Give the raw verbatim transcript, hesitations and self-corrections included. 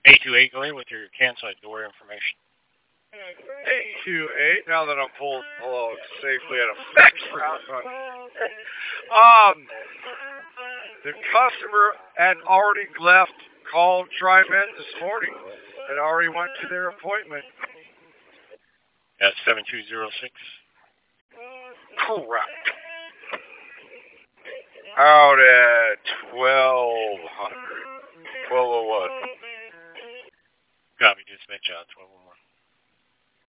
eight two eight, go ahead with your cancel door information. eight two eight, now that I'm pulled along safely at a fixed route. Um, the customer had already left, called TriMet this morning, and already went to their appointment. That's seven two zero six. Correct. Out at twelve hundred. twelve oh one. Copy, dispatch out twelve oh one.